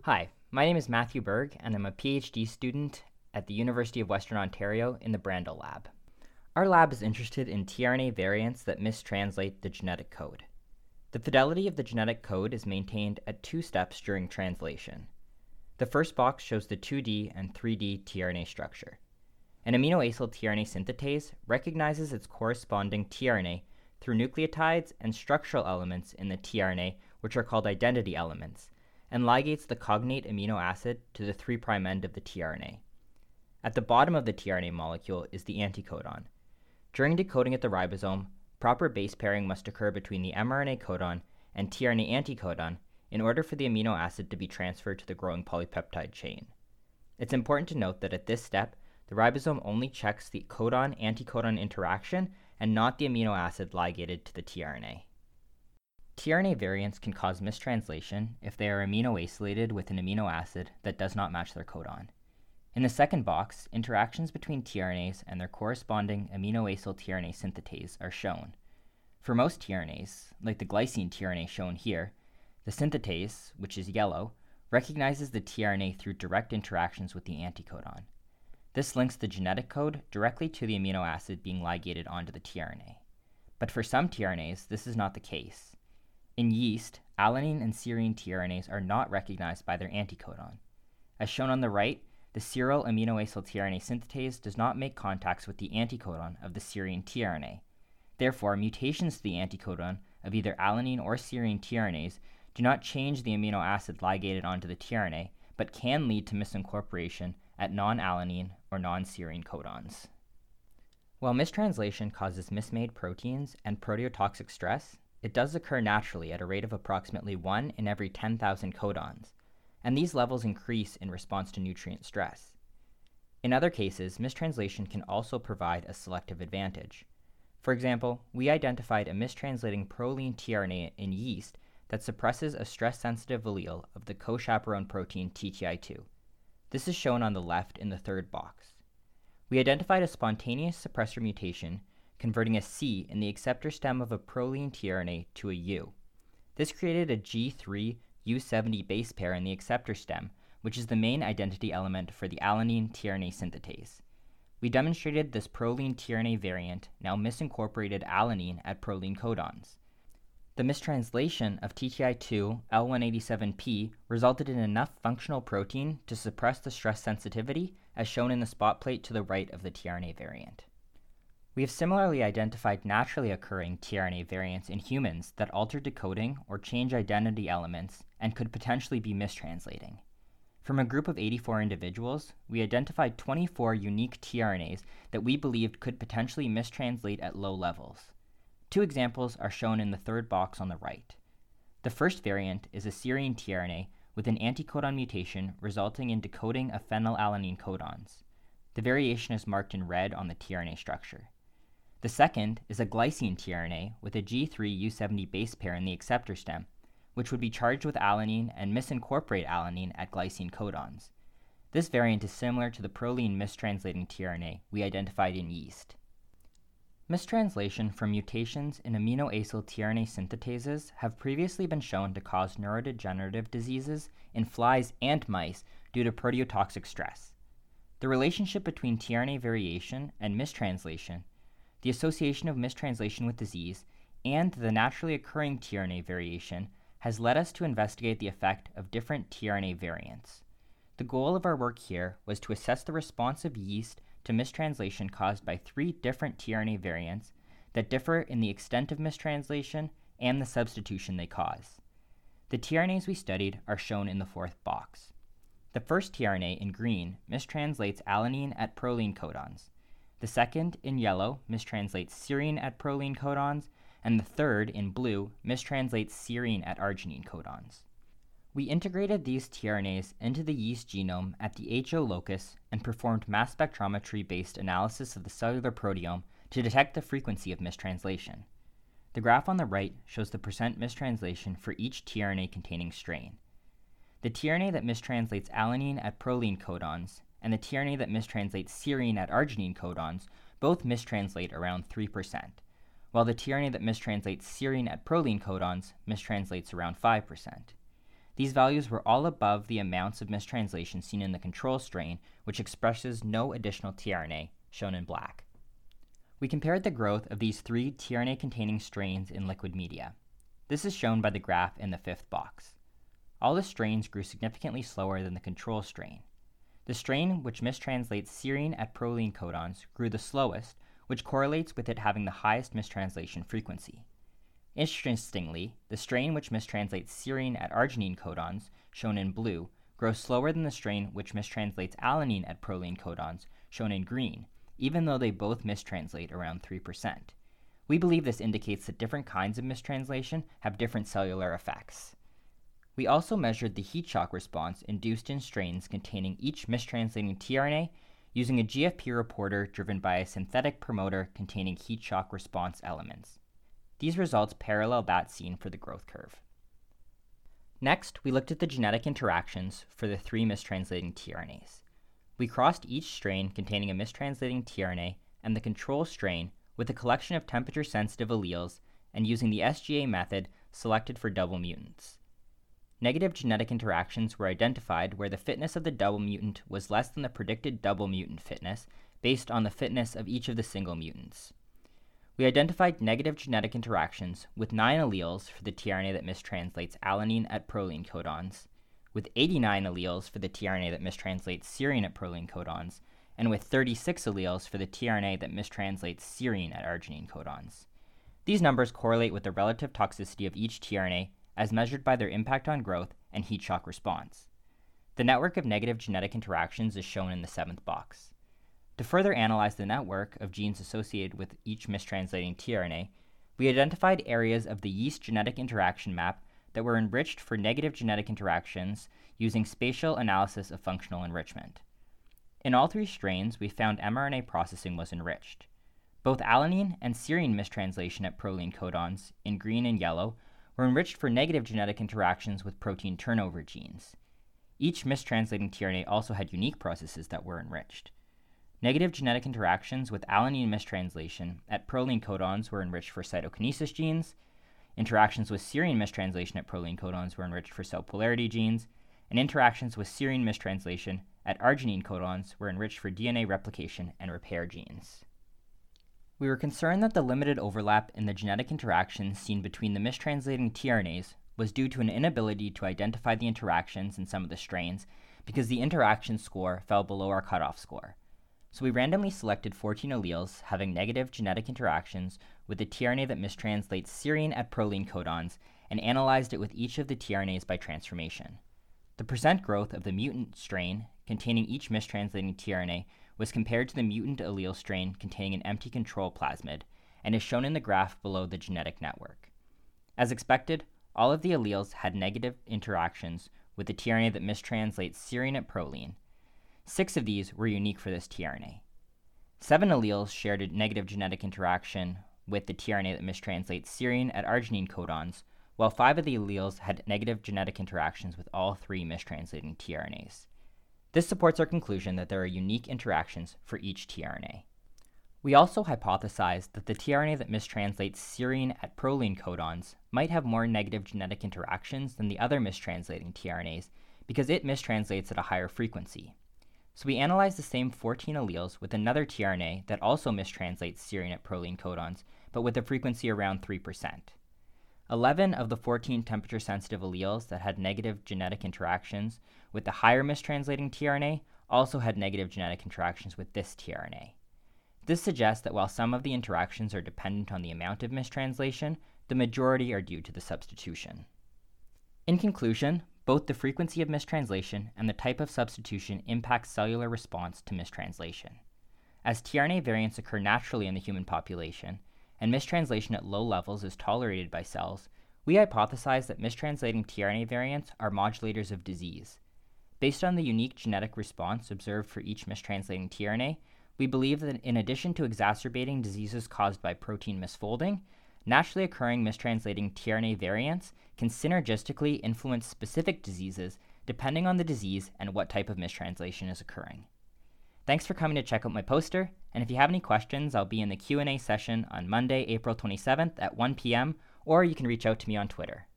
Hi, my name is Matthew Berg, and I'm a PhD student at the University of Western Ontario in the Brandel Lab. Our lab is interested in tRNA variants that mistranslate the genetic code. The fidelity of the genetic code is maintained at two steps during translation. The first box shows the 2D and 3D tRNA structure. An aminoacyl tRNA synthetase recognizes its corresponding tRNA through nucleotides and structural elements in the tRNA, which are called identity elements, and ligates the cognate amino acid to the 3' end of the tRNA. At the bottom of the tRNA molecule is the anticodon. During decoding at the ribosome, proper base pairing must occur between the mRNA codon and tRNA anticodon in order for the amino acid to be transferred to the growing polypeptide chain. It's important to note that at this step, the ribosome only checks the codon-anticodon interaction and not the amino acid ligated to the tRNA. tRNA variants can cause mistranslation if they are aminoacylated with an amino acid that does not match their codon. In the second box, interactions between tRNAs and their corresponding aminoacyl tRNA synthetase are shown. For most tRNAs, like the glycine tRNA shown here, the synthetase, which is yellow, recognizes the tRNA through direct interactions with the anticodon. This links the genetic code directly to the amino acid being ligated onto the tRNA. But for some tRNAs, this is not the case. In yeast, alanine and serine tRNAs are not recognized by their anticodon. As shown on the right, the serine aminoacyl tRNA synthetase does not make contacts with the anticodon of the serine tRNA. Therefore, mutations to the anticodon of either alanine or serine tRNAs do not change the amino acid ligated onto the tRNA, but can lead to misincorporation at non-alanine or non-serine codons. While mistranslation causes mismade proteins and proteotoxic stress, it does occur naturally at a rate of approximately 1 in every 10,000 codons, and these levels increase in response to nutrient stress. In other cases, mistranslation can also provide a selective advantage. For example, we identified a mistranslating proline tRNA in yeast that suppresses a stress-sensitive allele of the co-chaperone protein TTI2. This is shown on the left in the third box. We identified a spontaneous suppressor mutation converting a C in the acceptor stem of a proline tRNA to a U. This created a G3-U70 base pair in the acceptor stem, which is the main identity element for the alanine tRNA synthetase. We demonstrated this proline tRNA variant now misincorporated alanine at proline codons. The mistranslation of TTI2 L187P resulted in enough functional protein to suppress the stress sensitivity, as shown in the spot plate to the right of the tRNA variant. We have similarly identified naturally occurring tRNA variants in humans that alter decoding or change identity elements and could potentially be mistranslating. From a group of 84 individuals, we identified 24 unique tRNAs that we believed could potentially mistranslate at low levels. Two examples are shown in the third box on the right. The first variant is a serine tRNA with an anticodon mutation resulting in decoding of phenylalanine codons. The variation is marked in red on the tRNA structure. The second is a glycine tRNA with a G3-U70 base pair in the acceptor stem, which would be charged with alanine and misincorporate alanine at glycine codons. This variant is similar to the proline mistranslating tRNA we identified in yeast. Mistranslation from mutations in aminoacyl tRNA synthetases have previously been shown to cause neurodegenerative diseases in flies and mice due to proteotoxic stress. The relationship between tRNA variation and mistranslation, the association of mistranslation with disease, and the naturally occurring tRNA variation has led us to investigate the effect of different tRNA variants. The goal of our work here was to assess the response of yeast to mistranslation caused by 3 different tRNA variants that differ in the extent of mistranslation and the substitution they cause. The tRNAs we studied are shown in the fourth box. The first tRNA in green mistranslates alanine at proline codons. The second, in yellow, mistranslates serine at proline codons, and the third, in blue, mistranslates serine at arginine codons. We integrated these tRNAs into the yeast genome at the HO locus and performed mass spectrometry-based analysis of the cellular proteome to detect the frequency of mistranslation. The graph on the right shows the percent mistranslation for each tRNA-containing strain. The tRNA that mistranslates alanine at proline codons and the tRNA that mistranslates serine at arginine codons both mistranslate around 3%, while the tRNA that mistranslates serine at proline codons mistranslates around 5%. these values were all above the amounts of mistranslation seen in the control strain, which expresses no additional tRNA, shown in black. We compared the growth of these 3 tRNA-containing strains in liquid media. This is shown by the graph in the 5th box. All the strains grew significantly slower than the control strain. The strain which mistranslates serine at proline codons grew the slowest, which correlates with it having the highest mistranslation frequency. Interestingly, the strain which mistranslates serine at arginine codons, shown in blue, grows slower than the strain which mistranslates alanine at proline codons, shown in green, even though they both mistranslate around 3%. We believe this indicates that different kinds of mistranslation have different cellular effects. We also measured the heat shock response induced in strains containing each mistranslating tRNA using a GFP reporter driven by a synthetic promoter containing heat shock response elements. These results parallel that seen for the growth curve. Next, we looked at the genetic interactions for the 3 mistranslating tRNAs. We crossed each strain containing a mistranslating tRNA and the control strain with a collection of temperature-sensitive alleles and using the SGA method selected for double mutants. Negative genetic interactions were identified where the fitness of the double mutant was less than the predicted double mutant fitness based on the fitness of each of the single mutants. We identified negative genetic interactions with 9 alleles for the tRNA that mistranslates alanine at proline codons, with 89 alleles for the tRNA that mistranslates serine at proline codons, and with 36 alleles for the tRNA that mistranslates serine at arginine codons. These numbers correlate with the relative toxicity of each tRNA as measured by their impact on growth and heat shock response. The network of negative genetic interactions is shown in the 7th box. To further analyze the network of genes associated with each mistranslating tRNA, we identified areas of the yeast genetic interaction map that were enriched for negative genetic interactions using spatial analysis of functional enrichment. In all 3 strains, we found mRNA processing was enriched. Both alanine and serine mistranslation at proline codons, in green and yellow, were enriched for negative genetic interactions with protein turnover genes. Each mistranslating tRNA also had unique processes that were enriched. Negative genetic interactions with alanine mistranslation at proline codons were enriched for cytokinesis genes, interactions with serine mistranslation at proline codons were enriched for cell polarity genes, and interactions with serine mistranslation at arginine codons were enriched for DNA replication and repair genes. We were concerned that the limited overlap in the genetic interactions seen between the mistranslating tRNAs was due to an inability to identify the interactions in some of the strains because the interaction score fell below our cutoff score. So we randomly selected 14 alleles having negative genetic interactions with the tRNA that mistranslates serine at proline codons and analyzed it with each of the tRNAs by transformation. The percent growth of the mutant strain containing each mistranslating tRNA was compared to the mutant allele strain containing an empty control plasmid and is shown in the graph below the genetic network. As expected, all of the alleles had negative interactions with the tRNA that mistranslates serine at proline. 6 of these were unique for this tRNA. 7 alleles shared a negative genetic interaction with the tRNA that mistranslates serine at arginine codons, while 5 of the alleles had negative genetic interactions with all 3 mistranslating tRNAs. This supports our conclusion that there are unique interactions for each tRNA. We also hypothesized that the tRNA that mistranslates serine at proline codons might have more negative genetic interactions than the other mistranslating tRNAs because it mistranslates at a higher frequency. So we analyzed the same 14 alleles with another tRNA that also mistranslates serine at proline codons, but with a frequency around 3%. 11 of the 14 temperature-sensitive alleles that had negative genetic interactions with the higher mistranslating tRNA also had negative genetic interactions with this tRNA. This suggests that while some of the interactions are dependent on the amount of mistranslation, the majority are due to the substitution. In conclusion, both the frequency of mistranslation and the type of substitution impact cellular response to mistranslation. As tRNA variants occur naturally in the human population, and mistranslation at low levels is tolerated by cells, we hypothesize that mistranslating tRNA variants are modulators of disease. Based on the unique genetic response observed for each mistranslating tRNA, we believe that in addition to exacerbating diseases caused by protein misfolding, naturally occurring mistranslating tRNA variants can synergistically influence specific diseases depending on the disease and what type of mistranslation is occurring. Thanks for coming to check out my poster, and if you have any questions, I'll be in the Q&A session on Monday, April 27th at 1 p.m., or you can reach out to me on Twitter.